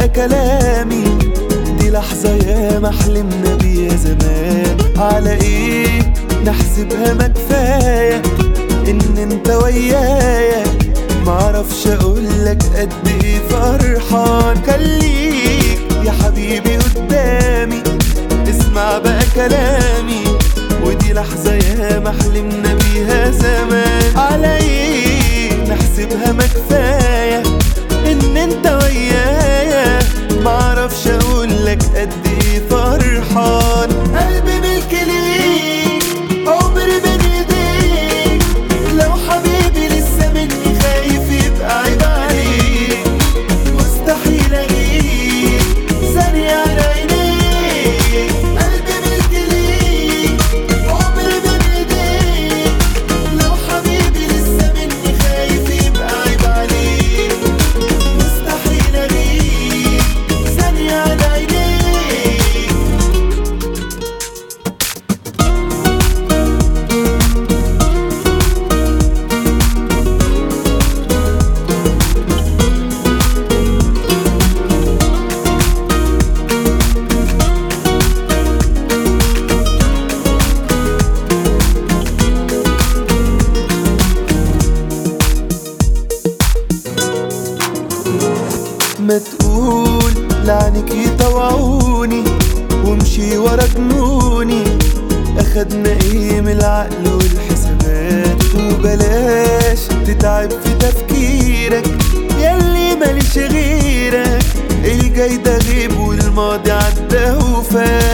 بقى كلامي، دي لحظة ياما حلمنا بيها زمان. على ايه نحسبها ما كفاية ان انت ويايا، معرفش اقولك قد ايه فرحان. خليك يا حبيبي قدامي، اسمع بقى كلامي، ودي لحظة ياما حلمنا بيها زمان. على ايه نحسبها ما كفاية ان انت ويايا، معرفش اقولك قد ايه فرحان. قلبي ملك ليك، عمري بين ايديك، لو حبيبي لسه مني خايف يبقى عيب عليك. مستحيل اغيب ثانية على عينيك، قلبي ملك ليك، عمري بين ايديك، لو حبيبي لسه مني خايف يبقى عيب عليك. مستحيل اغيب ثانية على عينيك. ما تقول لعنك يطوعوني وامشي ورا جنوني، اخدنا ايه من العقل والحسابات؟ وبلاش تتعب في تفكيرك ياللي ماليش غيرك، الجاي ده غيب والماضي عدى وفات.